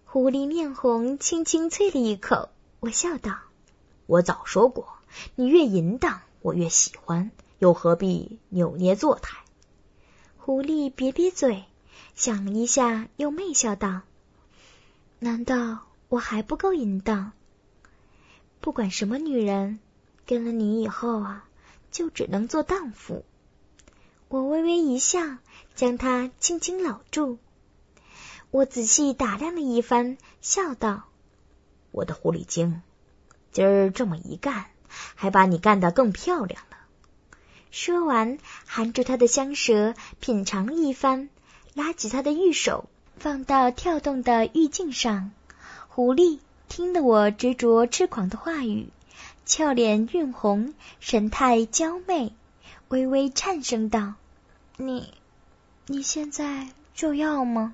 狐狸面红，轻轻啐了一口。我笑道： 我早说过，你越淫荡我越喜欢，又何必扭捏作态？ 狐狸瘪瘪嘴，想了一下，又媚笑道：难道我还不够淫荡？不管什么女人，跟了你以后啊，就只能做荡妇。我微微一笑，将她轻轻搂住。我仔细打量了一番，笑道： 我的狐狸精，今儿这么一干，还把你干得更漂亮了。 说完，含住她的香舌品尝了一番，拉起她的玉手放到跳动的玉颈上。狐狸听得我执着痴狂的话语，俏脸晕红，神态娇媚，微微颤声道：你现在就要吗？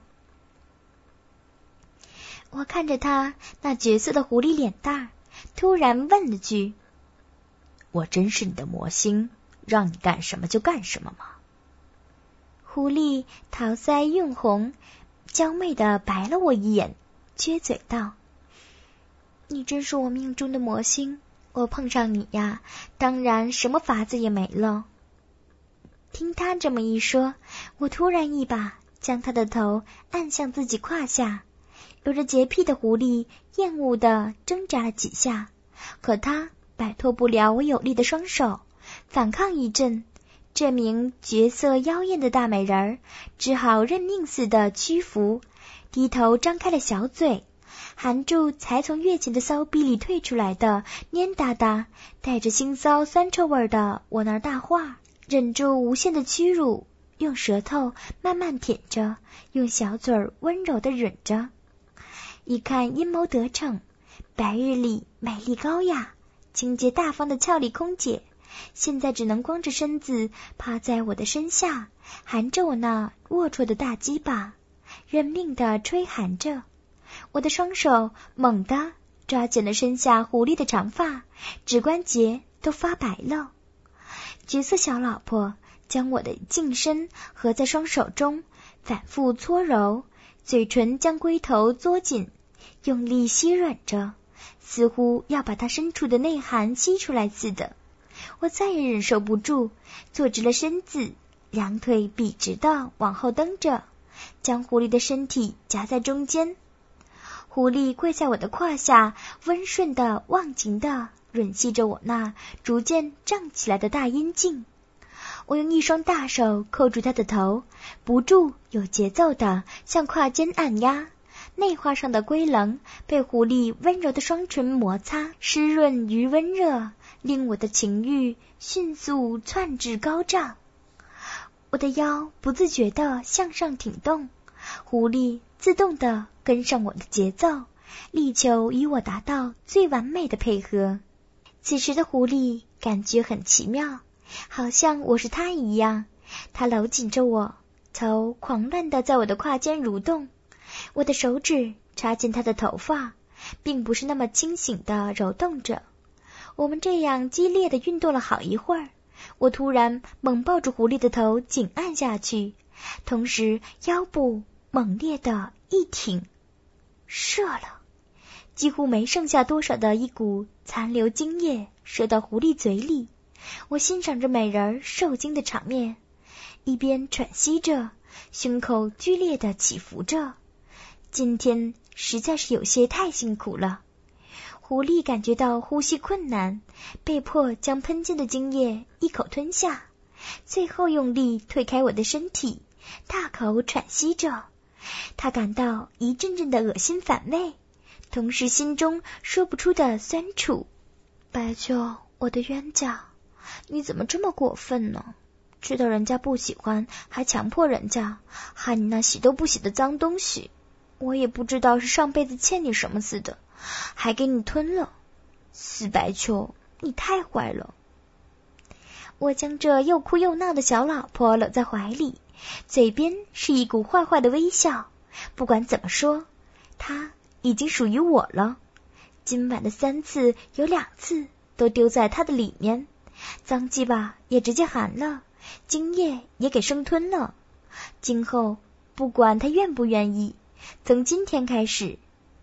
我看着他那绝色的狐狸脸蛋，突然问了句： 我真是你的魔星，让你干什么就干什么吗？ 狐狸桃腮晕红，娇媚地白了我一眼，撅嘴道：你真是我命中的魔星，我碰上你呀，当然什么法子也没了。听他这么一说，我突然一把将他的头按向自己胯下。有着洁癖的狐狸厌恶地挣扎了几下，可他摆脱不了我有力的双手，反抗一阵，这名绝色妖艳的大美人儿只好认命似的屈服，低头张开了小嘴，含住才从月前的骚逼里退出来的蔫哒哒带着腥臊酸臭味的我那大话，忍住无限的屈辱，用舌头慢慢舔着，用小嘴儿温柔地吮着。一看阴谋得逞，白日里美丽高雅、清洁大方的俏丽空姐，现在只能光着身子趴在我的身下，含着我那龌龊的大鸡巴，认命地吹含着。我的双手猛地抓紧了身下狐狸的长发，指关节都发白了。绝色小老婆将我的净身合在双手中，反复搓揉，嘴唇将龟头嘬紧，用力吸吮着，似乎要把它深处的内涵吸出来似的。我再也忍受不住，坐直了身子，两腿笔直地往后蹬着，将狐狸的身体夹在中间。狐狸跪在我的胯下，温顺地忘情地吮吸着我那逐渐胀起来的大阴茎。我用一双大手扣住他的头，不住有节奏地向胯间按压，内花上的龟棱被狐狸温柔的双唇摩擦，湿润与温热，令我的情欲迅速窜至高涨。我的腰不自觉地向上挺动，狐狸自动地跟上我的节奏，力求与我达到最完美的配合。此时的狐狸感觉很奇妙，好像我是他一样，他搂紧着我，头狂乱地在我的胯间蠕动，我的手指插进他的头发，并不是那么清醒地揉动着。我们这样激烈地运动了好一会儿，我突然猛抱住狐狸的头紧按下去，同时腰部猛烈地一挺，射了，几乎没剩下多少的一股残留精液射到狐狸嘴里。我欣赏着美人受精的场面，一边喘息着，胸口剧烈地起伏着。今天实在是有些太辛苦了。狐狸感觉到呼吸困难，被迫将喷进的精液一口吞下，最后用力推开我的身体，大口喘息着。他感到一阵阵的恶心反胃，同时心中说不出的酸楚。白秋，我的冤家，你怎么这么过分呢？知道人家不喜欢，还强迫人家，害你那洗都不洗的脏东西。我也不知道是上辈子欠你什么似的，还给你吞了。死白秋，你太坏了。我将这又哭又闹的小老婆搂在怀里，嘴边是一股坏坏的微笑。不管怎么说，她已经属于我了。今晚的3次有2次都丢在她的里面，脏鸡巴也直接含了，精液也给生吞了。今后不管她愿不愿意，从今天开始，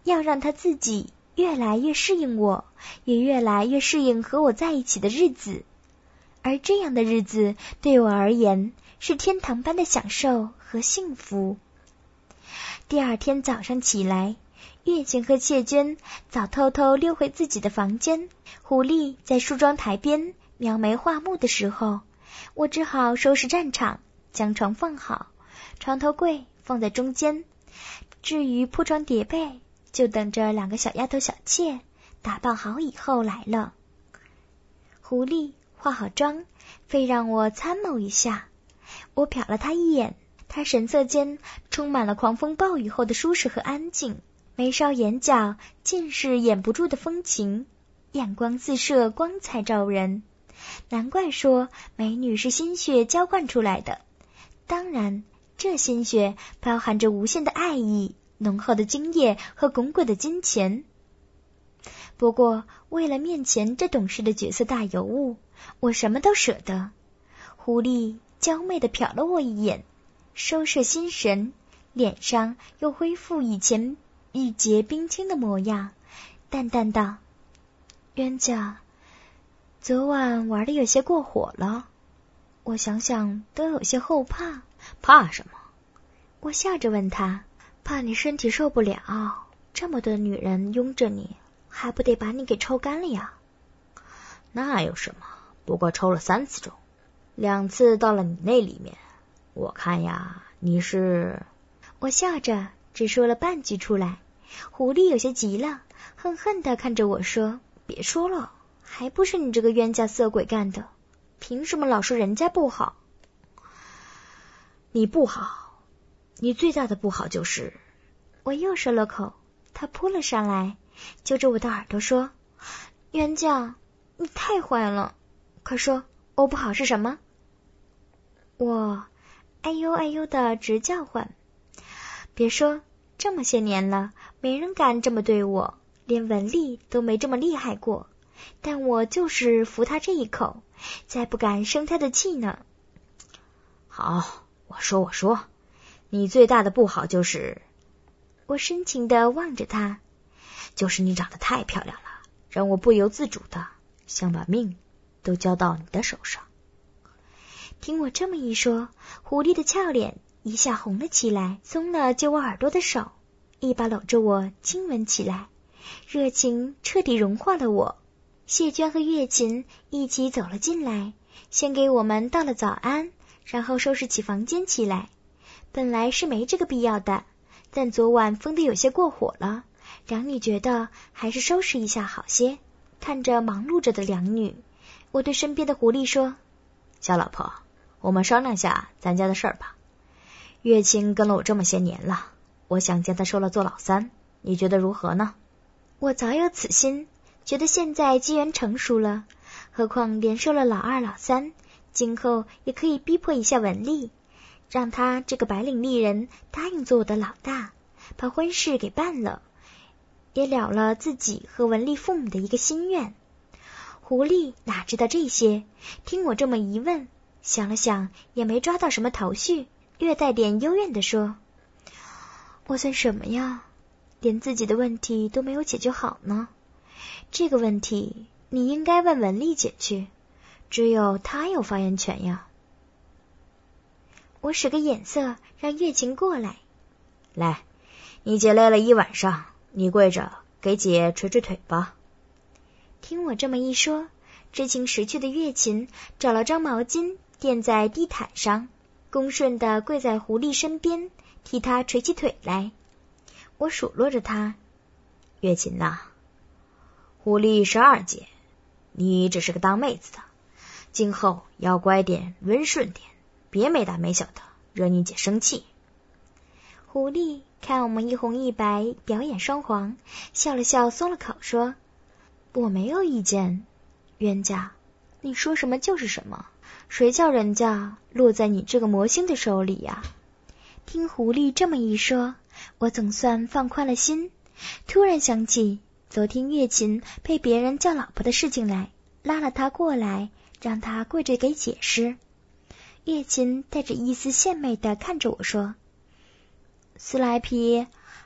要让他自己越来越适应我，也越来越适应和我在一起的日子。而这样的日子对我而言是天堂般的享受和幸福。第二天早上起来，月琴和谢娟早偷偷溜回自己的房间，狐狸在梳妆台边描眉画目的时候，我只好收拾战场，将床放好，床头柜放在中间，至于铺床叠被，就等着两个小丫头小妾打扮好以后来了。狐狸化好妆，非让我参谋一下，我瞟了他一眼，他神色间充满了狂风暴雨后的舒适和安静，眉梢眼角尽是掩不住的风情，眼光四射，光彩照人。难怪说美女是心血浇灌出来的，当然这心血包含着无限的爱意、浓厚的精液和滚滚的金钱。不过为了面前这懂事的角色大尤物，我什么都舍得。狐狸娇媚地瞟了我一眼，收摄心神，脸上又恢复以前玉洁冰清的模样，淡淡道：冤家，昨晚玩得有些过火了，我想想都有些后怕。 怕什么？ 我笑着问他，怕你身体受不了，这么多女人拥着你，还不得把你给抽干了呀？ 那有什么，不过抽了3次中，2次到了你那里面，我看呀，你是…… 我笑着只说了半句出来。狐狸有些急了，恨恨地看着我说：别说了，还不是你这个冤家色鬼干的，凭什么老说人家不好？ 你不好，你最大的不好就是…… 我又说了口，他扑了上来，揪着我的耳朵说：冤家，你太坏了，快说我不好是什么？我哎呦哎呦的直叫唤。别说，这么些年了，没人敢这么对我，连文丽都没这么厉害过，但我就是服他这一口，再不敢生他的气呢。 好，我说，你最大的不好就是…… 我深情地望着他， 就是你长得太漂亮了，让我不由自主的想把命都交到你的手上。 听我这么一说，狐狸的俏脸一下红了起来，松了揪我耳朵的手，一把搂着我亲吻起来，热情彻底融化了我。谢娟和月琴一起走了进来，先给我们道了早安，然后收拾起房间起来。本来是没这个必要的，但昨晚疯得有些过火了，两女觉得还是收拾一下好些。看着忙碌着的两女，我对身边的狐狸说： 小老婆，我们商量下咱家的事儿吧。月清跟了我这么些年了，我想将她收了做老三，你觉得如何呢？ 我早有此心，觉得现在机缘成熟了，何况连收了老二老三，今后也可以逼迫一下文丽，让他这个白领丽人答应做我的老大，把婚事给办了，也了了自己和文丽父母的一个心愿。狐狸哪知道这些，听我这么一问，想了想也没抓到什么头绪，略带点幽怨地说：我算什么呀，连自己的问题都没有解决好呢。这个问题你应该问文丽姐去，只有她有发言权呀。我使个眼色让月琴过来。 来，你姐累了一晚上，你跪着给姐捶捶腿吧。 听我这么一说，知情识趣的月琴找了张毛巾垫在地毯上，恭顺地跪在狐狸身边，替他捶起腿来。我数落着他： 月琴呐，狐狸是二姐，你只是个当妹子的，今后要乖点，温顺点，别没大没小的惹你姐生气。 狐狸看我们一红一白，表演双簧，笑了笑，松了口说：我没有意见，冤家，你说什么就是什么，谁叫人家落在你这个魔星的手里呀？听狐狸这么一说，我总算放宽了心，突然想起昨天月琴被别人叫老婆的事情来，拉了他过来，让他跪着给解释。月琴带着一丝献媚地看着我说：斯莱皮，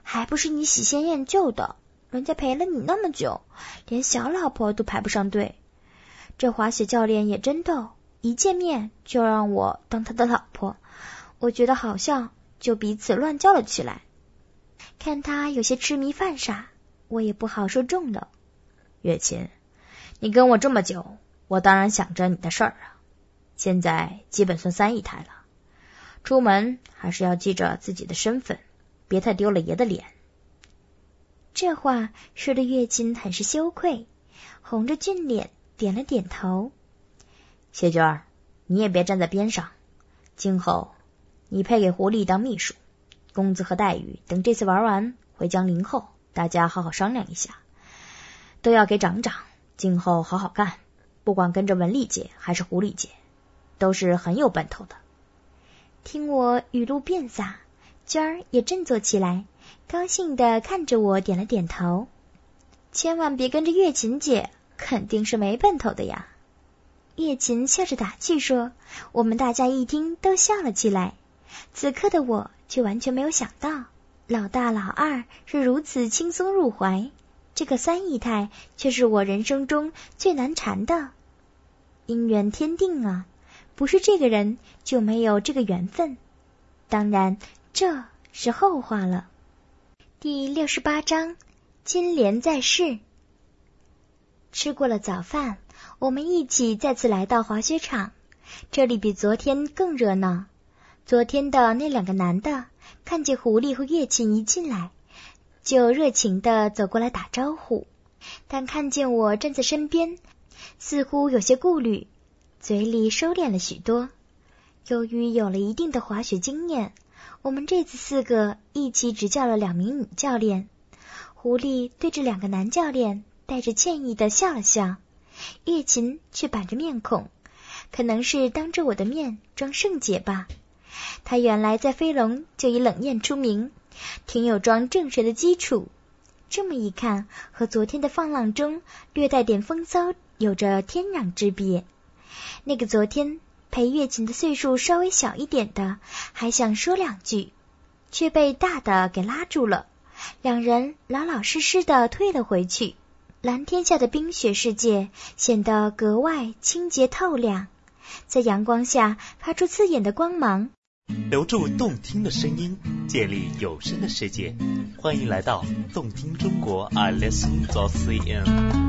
还不是你喜新厌旧的，人家陪了你那么久，连小老婆都排不上队。这滑雪教练也真逗，一见面就让我当他的老婆，我觉得好笑，就彼此乱叫了起来。看他有些痴迷犯傻，我也不好说重了。 月琴，你跟我这么久，我当然想着你的事儿啊。现在基本算3姨太了，出门还是要记着自己的身份，别太丢了爷的脸。 这话说的月琴很是羞愧，红着俊脸点了点头。 谢娟，你也别站在边上，今后你配给狐狸当秘书，工资和待遇等这次玩完回江陵后，大家好好商量一下，都要给长长，今后好好干，不管跟着文丽姐还是狐狸姐，都是很有奔头的。 听我语录变洒，娟儿也振作起来，高兴地看着我点了点头。千万别跟着月琴姐，肯定是没奔头的呀。月琴笑着打趣说，我们大家一听都笑了起来。此刻的我却完全没有想到，老大老二是如此轻松入怀，这个3姨太却是我人生中最难缠的。姻缘天定啊，不是这个人就没有这个缘分。当然这是后话了。第68章，金莲在世。吃过了早饭，我们一起再次来到滑雪场，这里比昨天更热闹。昨天的那2个男的看见狐狸和月琴一进来，就热情地走过来打招呼，但看见我站在身边，似乎有些顾虑，嘴里收敛了许多。由于有了一定的滑雪经验，我们这次4个一起只叫了2名女教练。狐狸对着2个男教练带着歉意地笑了笑，月琴却板着面孔，可能是当着我的面装圣洁吧。他原来在飞龙就以冷艳出名，挺有装正式的基础。这么一看，和昨天的放浪中略带点风骚有着天壤之别。那个昨天陪月琴的岁数稍微小一点的还想说2句，却被大的给拉住了，2人老老实实的退了回去。蓝天下的冰雪世界显得格外清洁透亮，在阳光下发出刺眼的光芒。 留住动听的声音，建立有声的世界，欢迎来到动听中国 iListen.cn。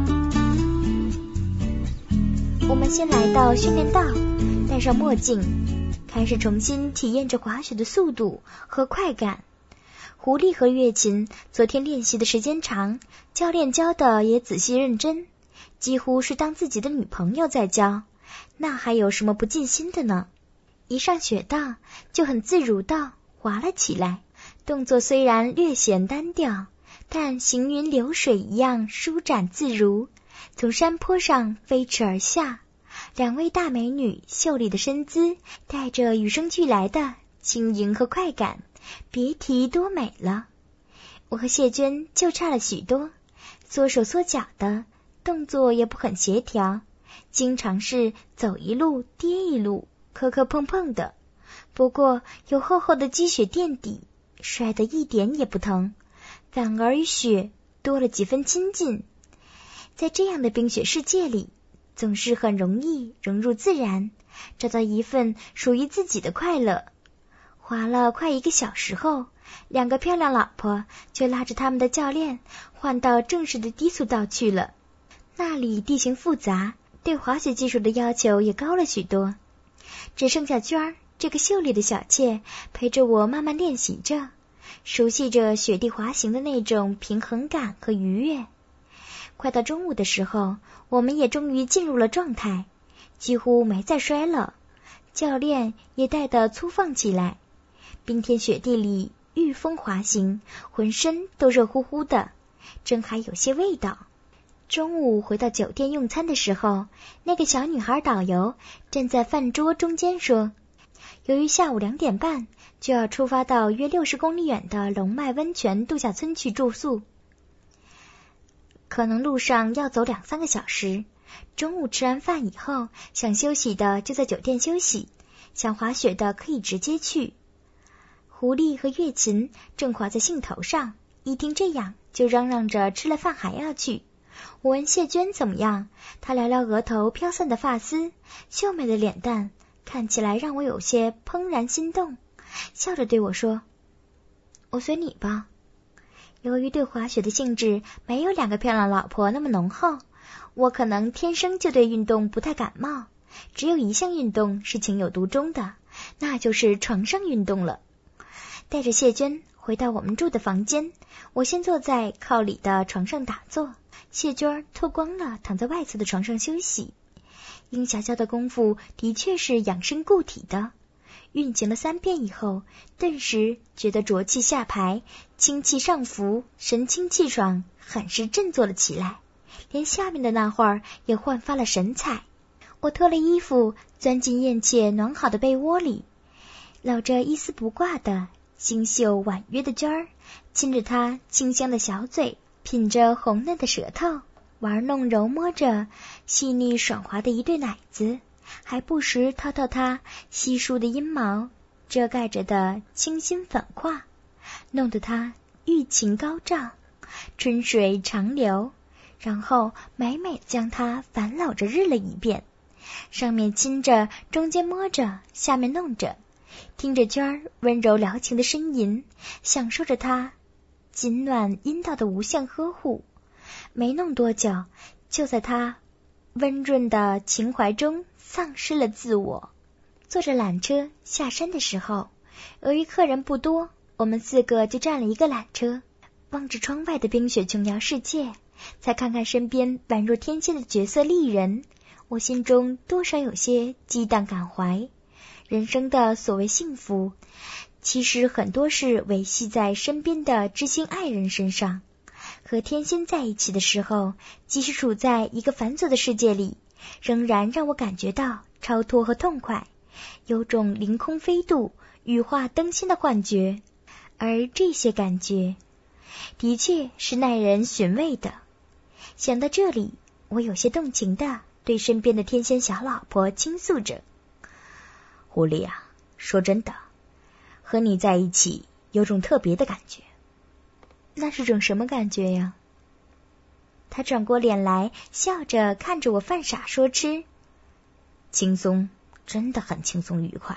我们先来到训练道，戴上墨镜，开始重新体验着滑雪的速度和快感。狐狸和月琴昨天练习的时间长，教练教的也仔细认真，几乎是当自己的女朋友在教，那还有什么不尽心的呢？一上雪道就很自如地滑了起来，动作虽然略显单调，但行云流水一样舒展自如，从山坡上飞驰而下。2位大美女秀丽的身姿带着与生俱来的轻盈和快感，别提多美了。我和谢娟就差了许多，缩手缩脚的，动作也不很协调，经常是走一路跌一路，磕磕碰碰的。不过有厚厚的积雪垫底，摔得一点也不疼，反而与雪多了几分亲近。在这样的冰雪世界里，总是很容易融入自然，找到一份属于自己的快乐。滑了快1个小时后，2个漂亮老婆就拉着他们的教练换到正式的低速道去了。那里地形复杂，对滑雪技术的要求也高了许多。只剩下娟儿这个秀丽的小妾陪着我慢慢练习着，熟悉着雪地滑行的那种平衡感和愉悦。快到中午的时候，我们也终于进入了状态，几乎没再摔了，教练也带得粗放起来。冰天雪地里御风滑行，浑身都热乎乎的，真还有些味道。中午回到酒店用餐的时候，那个小女孩导游站在饭桌中间说，由于下午2点半就要出发到约60公里远的龙脉温泉度假村去住宿，可能路上要走2-3个小时。中午吃完饭以后，想休息的就在酒店休息，想滑雪的可以直接去。狐狸和月琴正滑在兴头上， 一听这样，就嚷嚷着吃了饭还要去。我问谢娟怎么样，她撩撩额头飘散的发丝，秀美的脸蛋看起来让我有些怦然心动，笑着对我说：“我随你吧。”由于对滑雪的兴致没有2个漂亮老婆那么浓厚，我可能天生就对运动不太感冒，只有一项运动是情有独钟的，那就是床上运动了。带着谢娟回到我们住的房间，我先坐在靠里的床上打坐，谢娟脱光了躺在外侧的床上休息。殷小娇的功夫的确是养生固体的，运行了3遍以后，顿时觉得浊气下排，清气上浮，神清气爽，很是振作了起来，连下面的那会儿也焕发了神采。我脱了衣服，钻进燕雀暖好的被窝里，搂着一丝不挂的星秀婉约的娟儿，亲着她清香的小嘴，品着红嫩的舌头，玩弄揉摸着细腻爽滑的一对奶子，还不时掏掏她稀疏的阴毛遮盖着的清新粉胯，弄得她欲情高涨，春水长流，然后美美将她反搂着日了一遍，上面亲着，中间摸着，下面弄着，听着娟儿温柔撩情的呻吟，享受着她紧暖阴道的无限呵护。没弄多久，就在她温润的情怀中丧失了自我。坐着缆车下山的时候，由于客人不多，我们4个就占了一个缆车，望着窗外的冰雪琼瑶世界，再看看身边宛若天仙的绝色丽人，我心中多少有些激荡感怀。人生的所谓幸福，其实很多是维系在身边的知心爱人身上。和天仙在一起的时候，即使处在一个繁琐的世界里，仍然让我感觉到超脱和痛快，有种凌空飞渡、羽化登仙的幻觉。而这些感觉的确是耐人寻味的。想到这里，我有些动情的对身边的天仙小老婆倾诉着：“ 狐狸啊，说真的，和你在一起有种特别的感觉。”“ 那是种什么感觉呀？”他转过脸来，笑着看着我犯傻说痴：“ 轻松，真的很轻松愉快。”“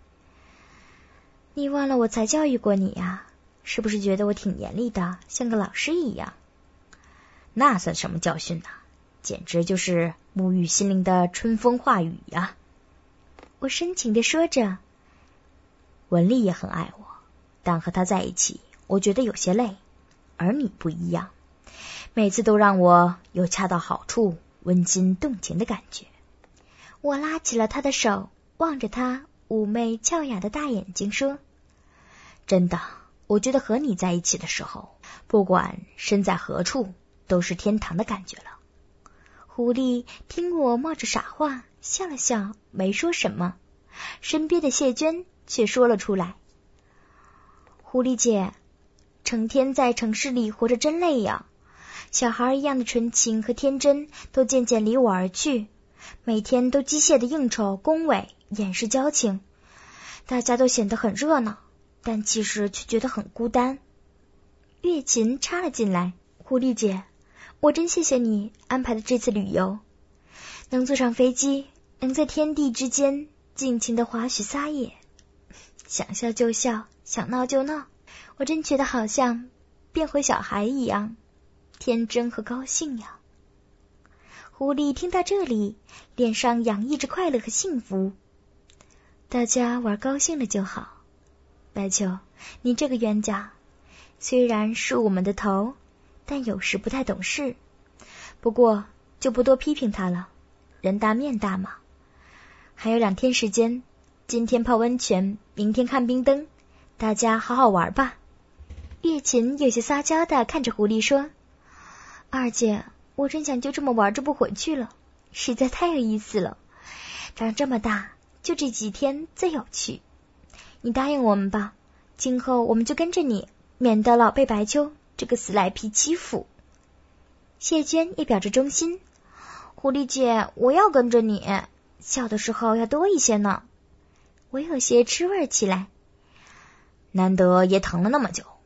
你忘了我才教育过你呀？是不是觉得我挺严厉的，像个老师一样？”“ 那算什么教训呢？简直就是沐浴心灵的春风化雨呀！” 我深情地说着。 文丽也很爱我，但和他在一起，我觉得有些累。而你不一样，每次都让我有恰到好处、温馨动情的感觉。 我拉起了他的手，望着他妩媚俏雅的大眼睛说：“ 真的，我觉得和你在一起的时候，不管身在何处，都是天堂的感觉了。” 狐狸听我冒着傻话，笑了笑，没说什么。身边的谢娟却说了出来：“狐狸姐，成天在城市里活着真累呀，小孩一样的纯情和天真都渐渐离我而去，每天都机械的应酬恭维，掩饰交情，大家都显得很热闹，但其实却觉得很孤单。”月琴插了进来：“狐狸姐，我真谢谢你安排的这次旅游，能坐上飞机，能在天地之间尽情的滑雪撒野，想笑就笑，想闹就闹，我真觉得好像变回小孩一样，天真和高兴呀。”狐狸听到这里，脸上洋溢着快乐和幸福。大家玩高兴了就好。白秋，你这个冤家，虽然是我们的头，但有时不太懂事，不过就不多批评他了，人大面大嘛。还有2天时间，今天泡温泉，明天看冰灯，大家好好玩吧。月琴有些撒娇的看着狐狸说：“二姐，我真想就这么玩着不回去了，实在太有意思了，长这么大就这几天最有趣。你答应我们吧，今后我们就跟着你，免得老被白秋这个死赖皮欺负。”谢娟也表着忠心：“狐狸姐，我要跟着你，笑的时候要多一些呢。”我有些吃味起来：“ 难得也疼了那么久，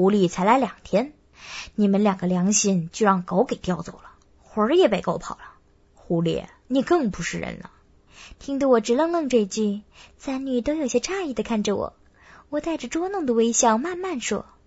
狐狸才来2天，你们2个良心就让狗给叼走了，魂儿也被狗跑了。狐狸，你更不是人了。 听得我直愣愣这句，3女都有些诧异地看着我。我带着捉弄的微笑慢慢说：